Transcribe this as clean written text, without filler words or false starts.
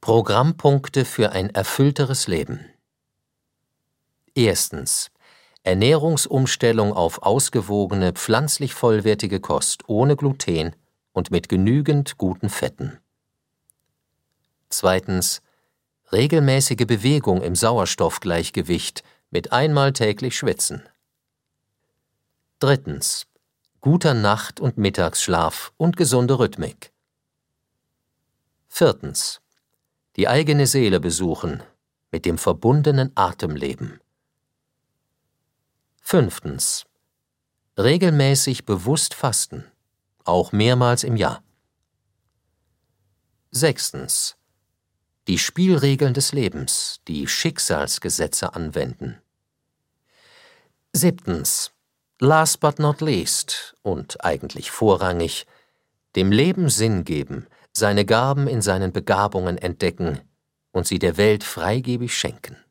Programmpunkte für ein erfüllteres Leben. Erstens. Ernährungsumstellung auf ausgewogene, pflanzlich vollwertige Kost ohne Gluten und mit genügend guten Fetten. Zweitens. Regelmäßige Bewegung im Sauerstoffgleichgewicht mit einmal täglich Schwitzen. Drittens. Guter Nacht- und Mittagsschlaf und gesunde Rhythmik. Viertens. Die eigene Seele besuchen, mit dem verbundenen Atem leben. Fünftens. Regelmäßig bewusst fasten, auch mehrmals im Jahr. Sechstens. Die Spielregeln des Lebens, die Schicksalsgesetze anwenden. Siebtens. Last but not least und eigentlich vorrangig, dem Leben Sinn geben, seine Gaben in seinen Begabungen entdecken und sie der Welt freigebig schenken.